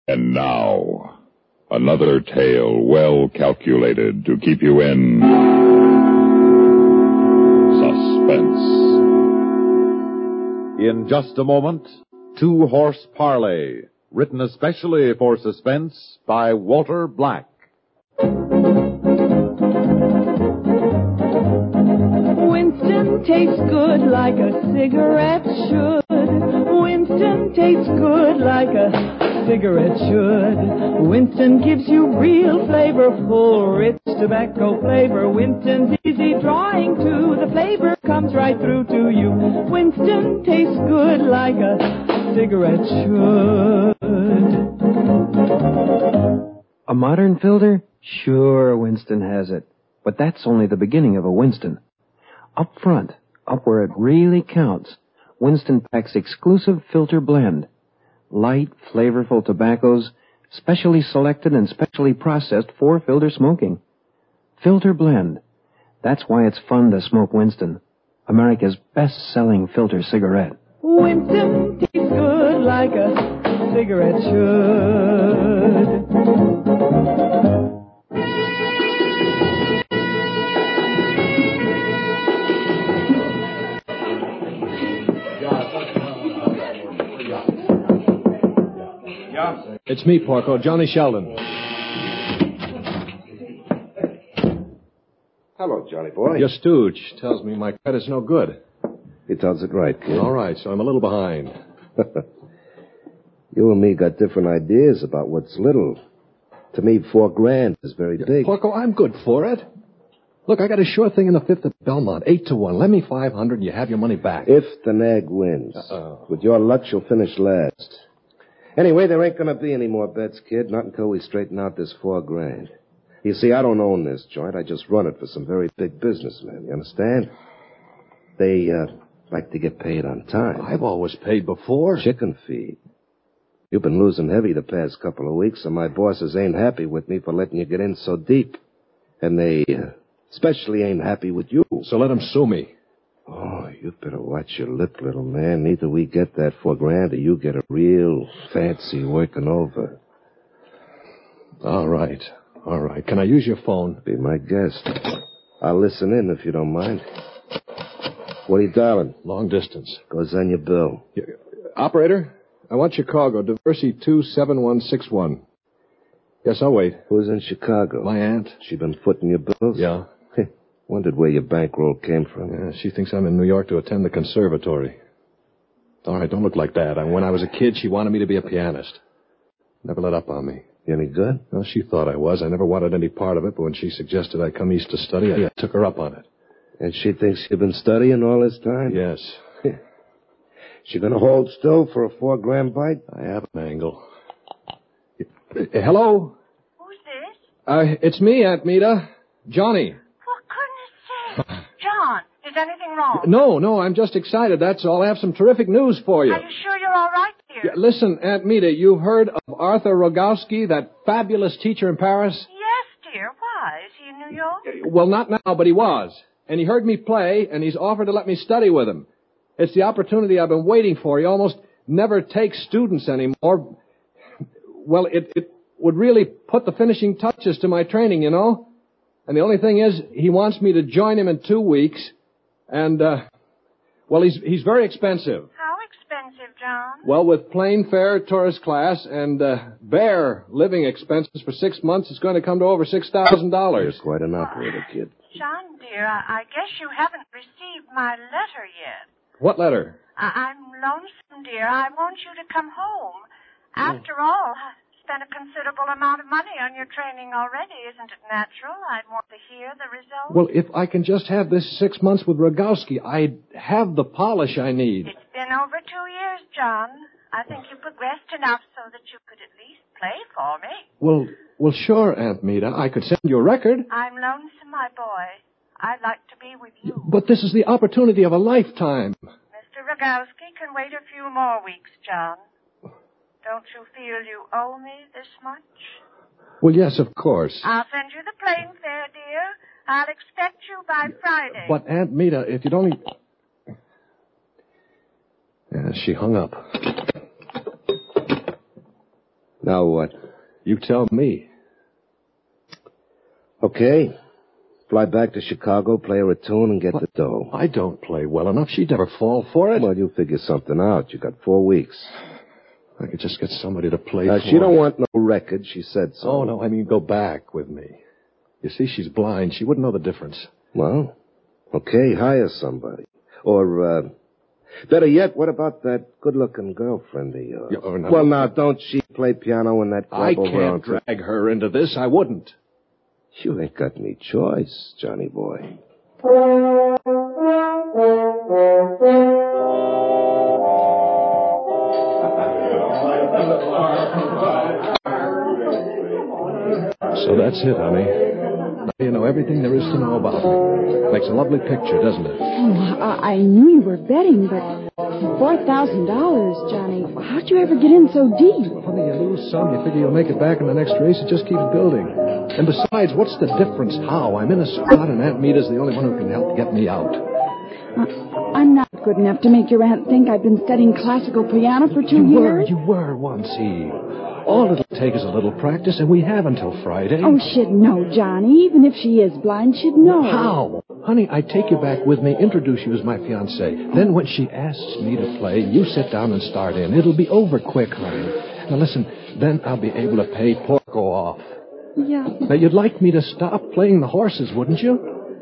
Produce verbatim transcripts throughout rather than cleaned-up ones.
And now, another tale well calculated to keep you in suspense. In just a moment, Two Horse Parley, written especially for Suspense by Walter Black. Winston tastes good like a cigarette should. Winston tastes good like a cigarette should. Winston gives you real flavorful, rich tobacco flavor. Winston's easy drawing too. The flavor comes right through to you. Winston tastes good like a cigarette should. A modern filter? Sure, Winston has it. But that's only the beginning of a Winston. Up front, up where it really counts, Winston packs exclusive filter blend. Light, flavorful tobaccos, specially selected and specially processed for filter smoking. Filter blend. That's why it's fun to smoke Winston, America's best-selling filter cigarette. Winston tastes good like a cigarette should. It's me, Porco, Johnny Sheldon. Hello, Johnny boy. Your stooge tells me my credit's no good. He tells it right, kid. All right, so I'm a little behind. You and me got different ideas about what's little. To me, four grand is very big. Porco, I'm good for it. Look, I got a sure thing in the fifth at Belmont, eight to one. Lend me five hundred, and you have your money back. If the nag wins. Uh-oh. With your luck, she'll finish last. Anyway, there ain't going to be any more bets, kid, not until we straighten out this four grand. You see, I don't own this joint. I just run it for some very big businessmen, you understand? They, uh, like to get paid on time. I've always paid before. Chicken feed. You've been losing heavy the past couple of weeks, and my bosses ain't happy with me for letting you get in so deep. And they uh, especially ain't happy with you. So let them sue me. Oh, you better watch your lip, little man. Either we get that four grand or you get a real fancy working over. All right. All right. Can I use your phone? Be my guest. I'll listen in if you don't mind. What are you dialing? Long distance. Goes on your bill. Operator, I want Chicago, Diversey two seven one six one. Yes, I'll wait. Who's in Chicago? My aunt. She been footing your bills? Yeah. Wondered where your bankroll came from. Yeah, she thinks I'm in New York to attend the conservatory. All right, don't look like that. I, when I was a kid, she wanted me to be a pianist. Never let up on me. You any good? Well, she thought I was. I never wanted any part of it, but when she suggested I come east to study, I took her up on it. And she thinks you've been studying all this time? Yes. She gonna hold still for a four grand bite? I have an angle. Uh, hello? Who's this? Uh, it's me, Aunt Meta. Johnny. For goodness sake. John, is anything wrong? No, no, I'm just excited, that's all. I have some terrific news for you. Are you sure you're all right, dear? Yeah, listen, Aunt Meta, you've heard of Arthur Rogowski, that fabulous teacher in Paris? Yes, dear. Why? Is he in New York? Well, not now, but he was. And he heard me play, and he's offered to let me study with him. It's the opportunity I've been waiting for. He almost never takes students anymore. Well, it, it would really put the finishing touches to my training, you know? And the only thing is, he wants me to join him in two weeks. And, uh, well, he's he's very expensive. How expensive, John? Well, with plane fare, tourist class, and uh, bare living expenses for six months, it's going to come to over six thousand dollars. You're quite an operator, kid. John, dear, I, I guess you haven't received my letter yet. What letter? I, I'm lonesome, dear. I want you to come home. After all, I spent a considerable amount of money on your training already. Isn't it natural? I'd want to hear the results. Well, if I can just have this six months with Rogowski, I'd have the polish I need. It's been over two years, John. I think you progressed enough so that you could at least play for me. Well, well, sure, Aunt Meta. I could send you a record. I'm lonesome, my boy. I'd like to be with you. But this is the opportunity of a lifetime. Mister Rogowski can wait a few more weeks, John. Don't you feel you owe me this much? Well, yes, of course. I'll send you the plane fare, dear. I'll expect you by Friday. But, Aunt Meta, if you'd only... Yeah, she hung up. Now what? You tell me. Okay. Fly back to Chicago, play her a tune, and get What? the dough. I don't play well enough. She'd never fall for it. Well, you figure something out. You got four weeks. I could just get somebody to play Uh, for she don't me. want no record. She said so. Oh, no, I mean go back with me. You see, she's blind. She wouldn't know the difference. Well, okay, hire somebody. Or, uh, better yet, what about that good-looking girlfriend of yours? Yeah, oh, no. Well, now, don't she play piano in that club I over on... can't drag her into this. I wouldn't. You ain't got any choice, Johnny boy. So that's it, honey. Now you know everything there is to know about me. Makes a lovely picture, doesn't it? Oh, I, I knew you were betting, but four thousand dollars, Johnny. How'd you ever get in so deep? Honey, you lose some, you figure you'll make it back in the next race. It just keeps building. And besides, what's the difference how? I'm in a spot, and Aunt Meta's the only one who can help get me out. Uh, I'm not good enough to make your aunt think I've been studying classical piano for two You were, years. you were once, Eve. All it'll take is a little practice, and we have until Friday. Oh, she'd know, Johnny. Even if she is blind, she'd know. How? Honey, I take you back with me, introduce you as my fiancé. Then when she asks me to play, you sit down and start in. It'll be over quick, honey. Now listen, then I'll be able to pay Porco off. Yeah. Now, you'd like me to stop playing the horses, wouldn't you?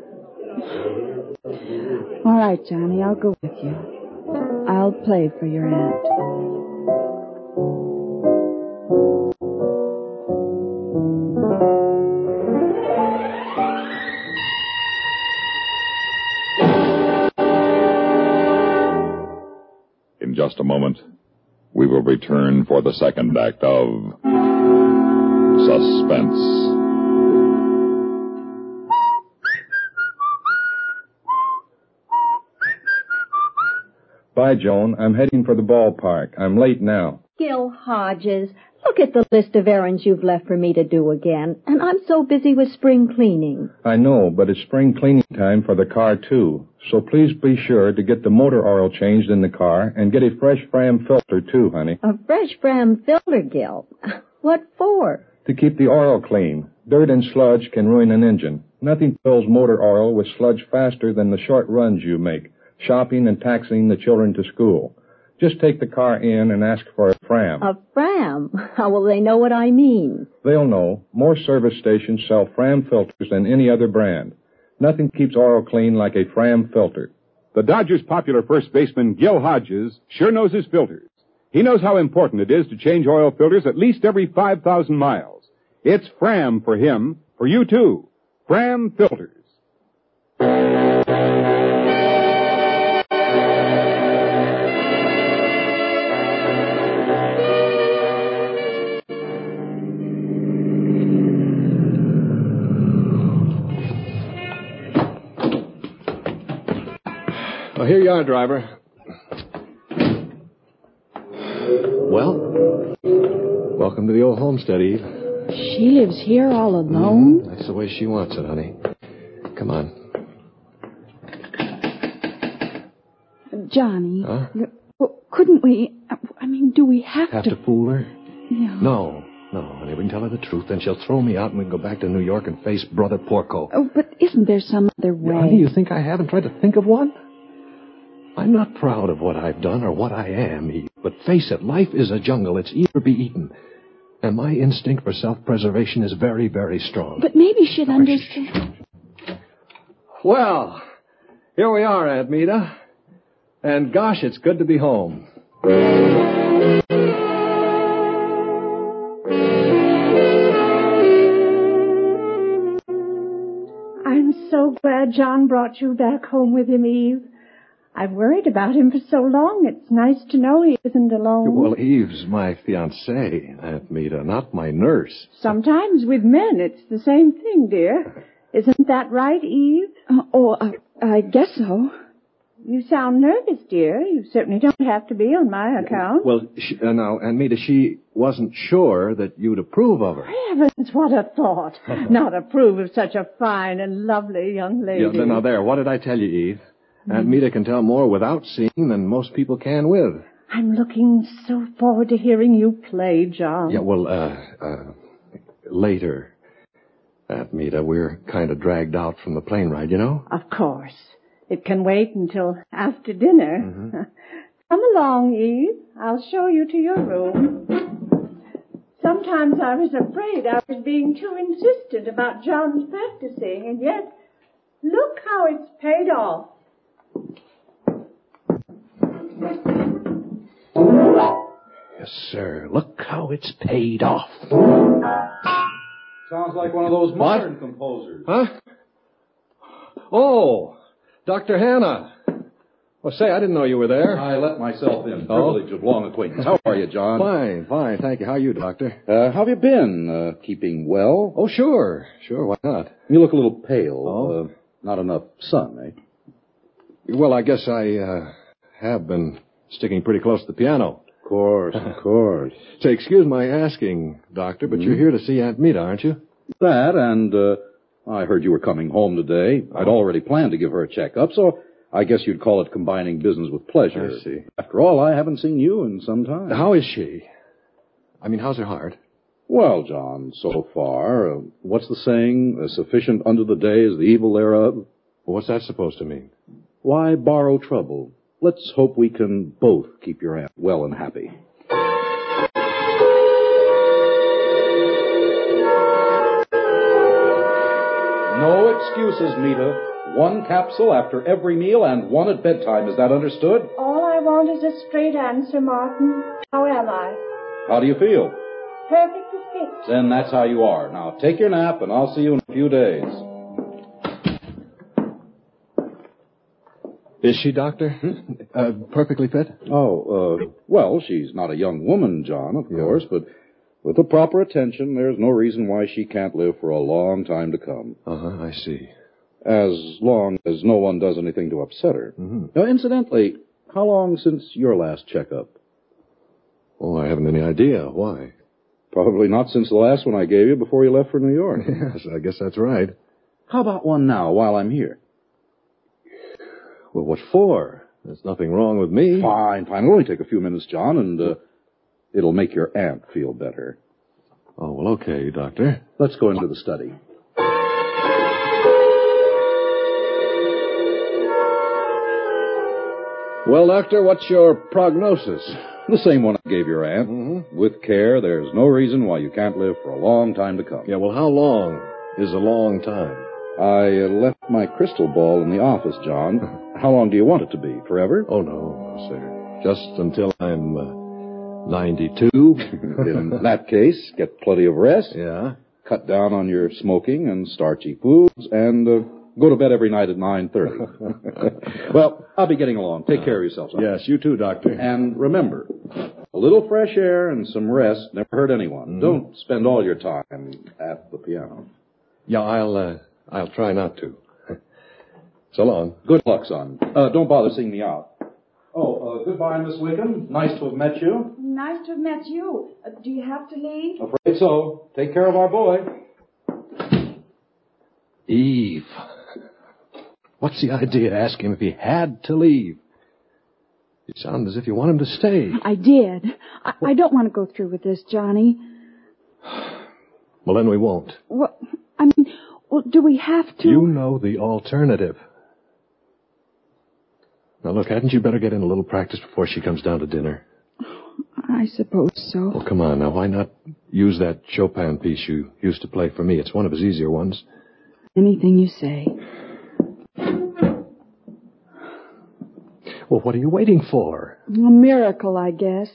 All right, Johnny, I'll go with you. I'll play for your aunt. In just a moment, we will return for the second act of Suspense. Bye, Joan. I'm heading for the ballpark. I'm late now. Gil Hodges, look at the list of errands you've left for me to do again, and I'm so busy with spring cleaning. I know, but it's spring cleaning time for the car, too. So please be sure to get the motor oil changed in the car and get a fresh Fram filter, too, honey. A fresh Fram filter, Gil. What for? To keep the oil clean. Dirt and sludge can ruin an engine. Nothing fills motor oil with sludge faster than the short runs you make, shopping and taxiing the children to school. Just take the car in and ask for a Fram. A Fram? How will they know what I mean? They'll know. More service stations sell Fram filters than any other brand. Nothing keeps oil clean like a Fram filter. The Dodgers' popular first baseman, Gil Hodges, sure knows his filters. He knows how important it is to change oil filters at least every five thousand miles. It's Fram for him, for you too. Fram filters. Well, here you are, driver. Well, welcome to the old homestead, Eve. She lives here all alone? Mm-hmm. That's the way she wants it, honey. Come on. Johnny, Huh? well, couldn't we, I mean, do we have, Have to... to fool her? Yeah. No, no, honey. We can tell her the truth, then she'll throw me out and we can go back to New York and face Brother Porco. Oh, but isn't there some other way? Honey, you think I haven't tried to think of one? I'm not proud of what I've done or what I am, Eve. But face it, life is a jungle. It's eat or be eaten. And my instinct for self-preservation is very, very strong. But maybe she'd understand. Well, here we are, Aunt Meta. And gosh, it's good to be home. I'm so glad John brought you back home with him, Eve. I've worried about him for so long. It's nice to know he isn't alone. Well, Eve's my fiancée, Aunt Meta, not my nurse. Sometimes with men, it's the same thing, dear. Isn't that right, Eve? Uh, oh, uh, I guess so. You sound nervous, dear. You certainly don't have to be on my account. Well, she, uh, now, Aunt Meta, she wasn't sure that you'd approve of her. Heavens, what a thought. Not approve of such a fine and lovely young lady. Yeah, now, there, what did I tell you, Eve? Aunt Meta can tell more without seeing than most people can with. I'm looking so forward to hearing you play, John. Yeah, well, uh, uh, later, Aunt Meta, we're kind of dragged out from the plane ride, you know? Of course. It can wait until after dinner. Mm-hmm. Come along, Eve. I'll show you to your room. Sometimes I was afraid I was being too insistent about John's practicing, and yet, look how it's paid off. Yes, sir. Look how it's paid off. Sounds like one of those modern composers. Huh? Oh, Doctor Hanna. Well, say, I didn't know you were there. I let myself in. Oh? Privilege of long acquaintance. How are you, John? Fine, fine. Thank you. How are you, Doctor? Uh, how have you been? Uh, keeping well? Oh, sure. Sure, why not? You look a little pale. Oh? Uh, not enough sun, eh? Well, I guess I uh, have been sticking pretty close to the piano. Of course, of course. Say, excuse my asking, Doctor, but Hmm? you're here to see Aunt Meta, aren't you? That, and uh, I heard you were coming home today. I'd already planned to give her a checkup, so I guess you'd call it combining business with pleasure. I see. After all, I haven't seen you in some time. How is she? I mean, how's her heart? Well, John, so far, uh, what's the saying? Uh, sufficient unto the day is the evil thereof. What's that supposed to mean? Why borrow trouble? Let's hope we can both keep your aunt well and happy. No excuses, Meta. One capsule after every meal and one at bedtime. Is that understood? All I want is a straight answer, Martin. How am I? How do you feel? Perfectly fit. Then that's how you are. Now, take your nap, and I'll see you in a few days. Is she, Doctor? uh, perfectly fit? Oh, uh, well, she's not a young woman, John, of course, but with the proper attention, there's no reason why she can't live for a long time to come. Uh-huh, I see. As long as no one does anything to upset her. Mm-hmm. Now, incidentally, how long since your last checkup? Oh, I haven't any idea. Why? Probably not since the last one I gave you before you left for New York. Yes, I guess that's right. How about one now, while I'm here? Well, what for? There's nothing wrong with me. Fine, fine. It'll only take a few minutes, John, and uh, it'll make your aunt feel better. Oh, well, okay, Doctor. Let's go into the study. Well, Doctor, what's your prognosis? The same one I gave your aunt. Mm-hmm. With care, there's no reason why you can't live for a long time to come. Yeah, well, how long is a long time? I uh, left my crystal ball in the office, John. How long do you want it to be? Forever? Oh, no, no, sir. Just until I'm uh, ninety-two. In that case, get plenty of rest. Yeah. Cut down on your smoking and starchy foods, and uh, go to bed every night at nine thirty. Well, I'll be getting along. Take care of yourself, son. Yes, you too, Doctor. And remember, a little fresh air and some rest never hurt anyone. Mm-hmm. Don't spend all your time at the piano. Yeah, I'll, uh, I'll try not to. So long. Good luck, son. Uh, don't bother seeing me out. Oh, uh, goodbye, Miss Wickham. Nice to have met you. Nice to have met you. Uh, do you have to leave? Afraid so. Take care of our boy. Eve. What's the idea? Ask him if he had to leave. You sound as if you want him to stay. I did. I, I don't want to go through with this, Johnny. Well, then we won't. Well, I mean, well, do we have to? You know the alternative. Now, look, hadn't you better get in a little practice before she comes down to dinner? I suppose so. Well, come on now. Why not use that Chopin piece you used to play for me? It's one of his easier ones. Anything you say. Well, what are you waiting for? A miracle, I guess.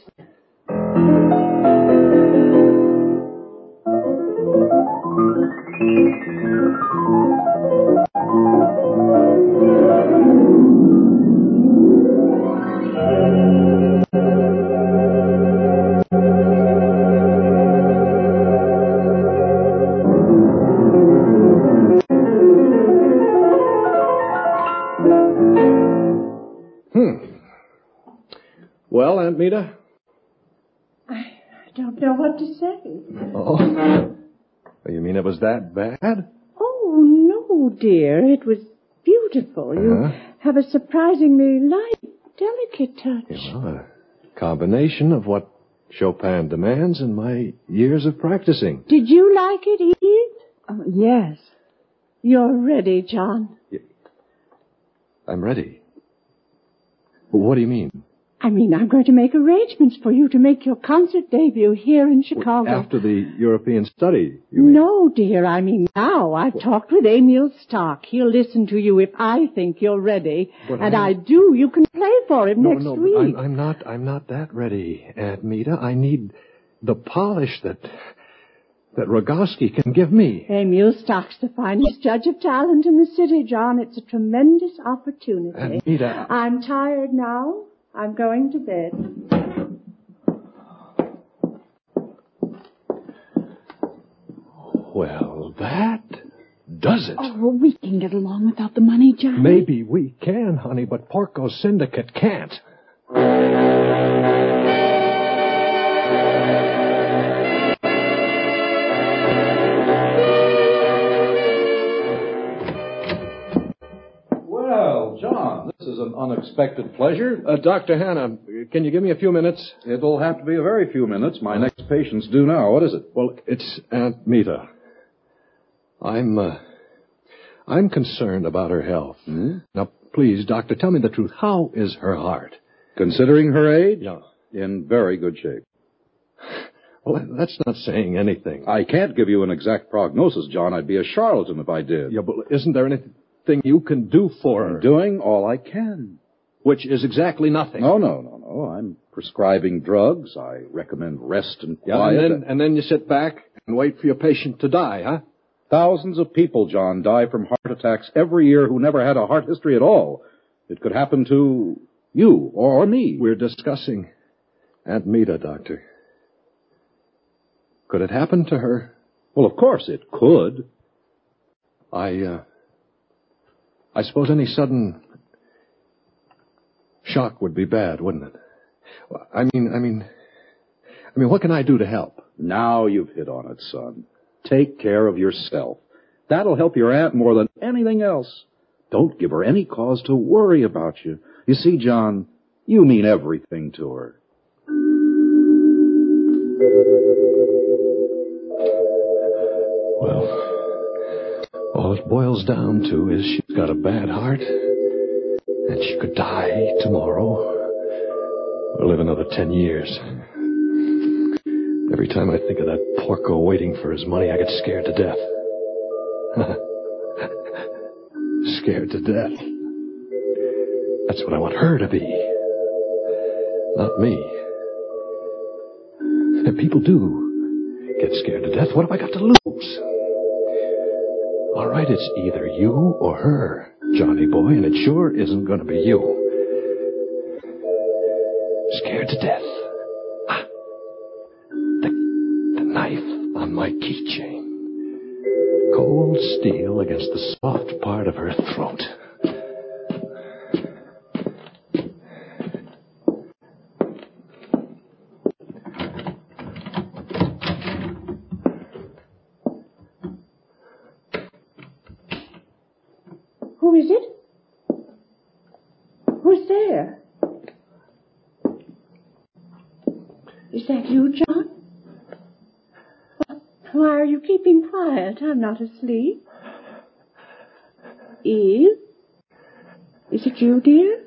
Well, Aunt Meta? I don't know what to say. Oh. You mean it was that bad? Oh, no, dear. It was beautiful. You Uh-huh. have a surprisingly light, delicate touch. Yeah, well, uh, Combination of what Chopin demands and my years of practicing. Did you like it, Eve? Oh, yes. You're ready, John. I'm ready. What do you mean? I mean, I'm going to make arrangements for you to make your concert debut here in Chicago. After the European study, you mean? No, dear, I mean now. I've what? talked with Emil Stock. He'll listen to you if I think you're ready. But and I, I do. You can play for him no, next no, week. I'm, I'm not, I'm not that ready, Aunt Meta. I need the polish that, that Rogowski can give me. Emil Stock's the finest judge of talent in the city, John. It's a tremendous opportunity. Aunt Meta. I'm tired now. I'm going to bed. Well, that does it. Oh, we can get along without the money, Johnny. Maybe we can, honey, but Porco's syndicate can't. Well, John, this is an unexpected pleasure. Uh, Doctor Hanna, can you give me a few minutes? It'll have to be a very few minutes. My next patient's due now. What is it? Well, it's Aunt Meta. I'm, uh, I'm concerned about her health. Hmm? Now, please, doctor, tell me the truth. How is her heart? Considering her age? Yeah. In very good shape. Well, that's not saying anything. I can't give you an exact prognosis, John. I'd be a charlatan if I did. Yeah, but isn't there anything you can do for her? I'm doing all I can. Which is exactly nothing. No, no, no, no. I'm prescribing drugs. I recommend rest and quiet. Yeah, and then, and then you sit back and wait for your patient to die, huh? Thousands of people, John, die from heart attacks every year who never had a heart history at all. It could happen to you or me. We're discussing Aunt Meta, doctor. Could it happen to her? Well, of course it could. I, uh, I suppose any sudden shock would be bad, wouldn't it? I mean, I mean, I mean, what can I do to help? Now you've hit on it, son. Take care of yourself. That'll help your aunt more than anything else. Don't give her any cause to worry about you. You see, John, you mean everything to her. Well, all it boils down to is she's got a bad heart, and she could die tomorrow, or live another ten years. Every time I think of that Porco waiting for his money, I get scared to death. Scared to death. That's what I want her to be. Not me. And people do get scared to death. What have I got to lose? All right, it's either you or her, Johnny boy, and it sure isn't going to be you. Scared to death. Ah, the, the knife on my keychain. Cold steel against the soft part of her throat. Who is it? Who's there? Is that you, John? Why are you keeping quiet? I'm not asleep. Eve? Is it you, dear?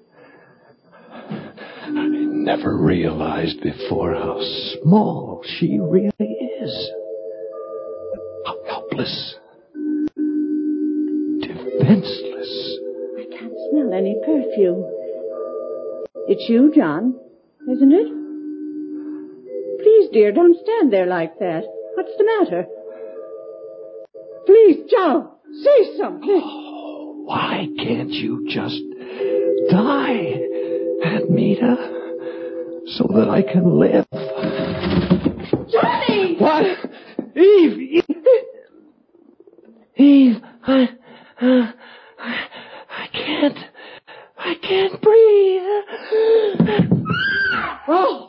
I never realized before how small she really is. How helpless. Defenseless. I can't smell any perfume. It's you, John, isn't it? Please, dear, don't stand there like that. What's the matter? Please, John, say something. Oh, why can't you just die, Aunt Meta, so that I can live? Johnny! What? Eve! Eve! Eve, I, uh, I, I can't, I can't breathe. Oh!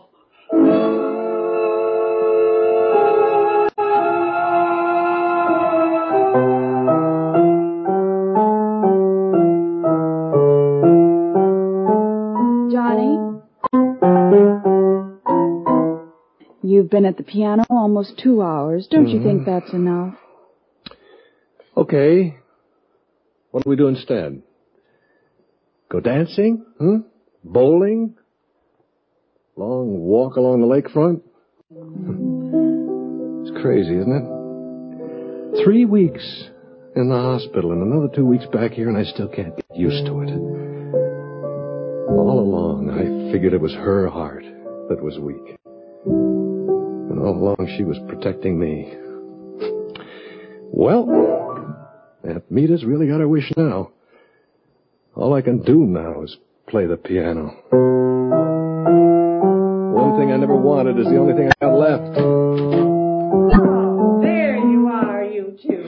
Johnny? been at the piano almost two hours. Don't Mm-hmm. you think that's enough? Okay. What do we do instead? Go dancing? Hmm? Bowling? Long walk along the lakefront? It's crazy, isn't it? Three weeks in the hospital and another two weeks back here, and I still can't get used to it. All along, I figured it was her heart that was weak. And all along, she was protecting me. Well, Aunt Meta's really got her wish now. All I can do now is play the piano. One thing I never wanted is the only thing I got left. Oh, there you are, you two.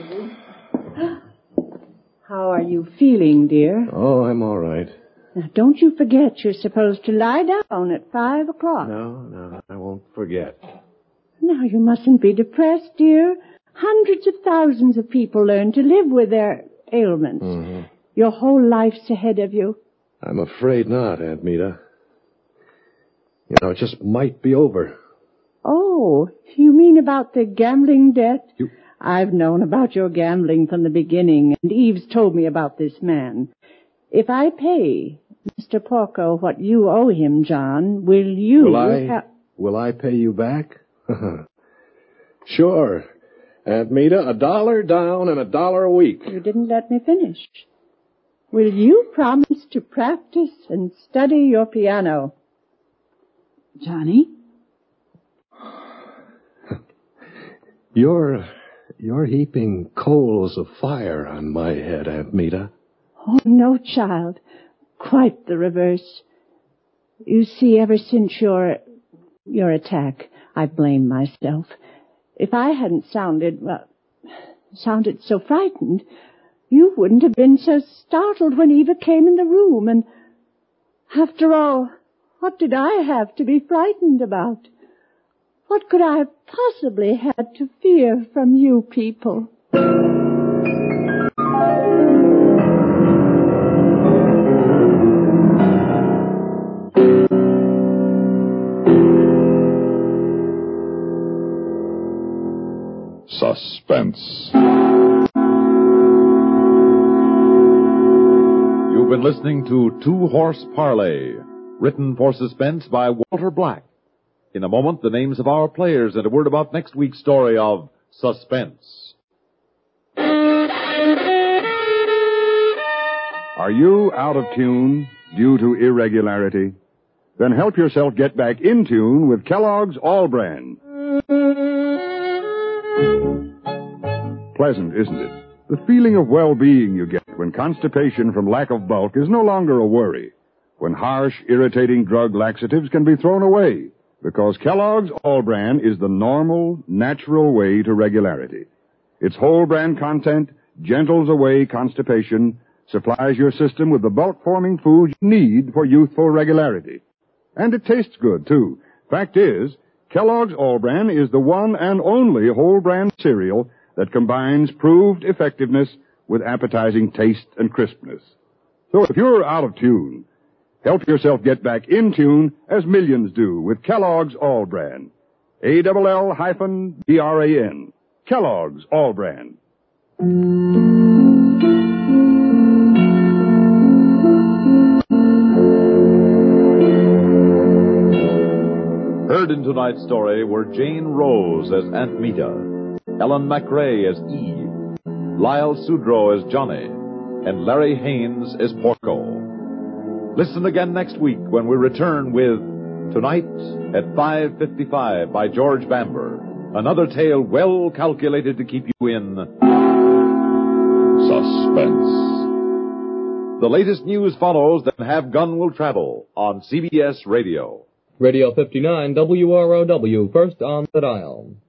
How are you feeling, dear? Oh, I'm all right. Now, don't you forget you're supposed to lie down at five o'clock. No, no, I won't forget. Now, you mustn't be depressed, dear. Hundreds of thousands of people learn to live with their ailments. Mm-hmm. Your whole life's ahead of you. I'm afraid not, Aunt Meta. You know, it just might be over. Oh, you mean about the gambling debt? You... I've known about your gambling from the beginning, and Eve's told me about this man. If I pay Mister Porco what you owe him, John, will you... Will I, ha- will I pay you back? Sure. Aunt Meta, a dollar down and a dollar a week. You didn't let me finish. Will you promise to practice and study your piano? Johnny? You're, you're heaping coals of fire on my head, Aunt Meta. Oh, no, child. Quite the reverse. You see, ever since your, your attack, I blame myself. If I hadn't sounded, well, sounded so frightened, you wouldn't have been so startled when Eva came in the room. And after all, what did I have to be frightened about? What could I have possibly had to fear from you people? Suspense. You've been listening to Two Horse Parley, written for suspense by Walter Black. In a moment, the names of our players and a word about next week's story of Suspense. Are you out of tune due to irregularity? Then help yourself get back in tune with Kellogg's All Brand. Pleasant, isn't it? The feeling of well-being you get when constipation from lack of bulk is no longer a worry. When harsh, irritating drug laxatives can be thrown away. Because Kellogg's All Brand is the normal, natural way to regularity. Its whole brand content gentles away constipation, supplies your system with the bulk-forming food you need for youthful regularity. And it tastes good, too. Fact is, Kellogg's All Brand is the one and only whole brand cereal that combines proved effectiveness with appetizing taste and crispness. So if you're out of tune, help yourself get back in tune as millions do with Kellogg's All Brand. A L L hyphen B R A N. Kellogg's All Brand. Heard in tonight's story were Jane Rose as Aunt Meta, Ellen McRae as Eve, Lyle Sudrow as Johnny, and Larry Haynes as Porco. Listen again next week when we return with Tonight at five fifty-five by George Bamber. Another tale well calculated to keep you in suspense. The latest news follows, then Have Gun Will Travel on C B S Radio. Radio fifty-nine W R O W, first on the dial.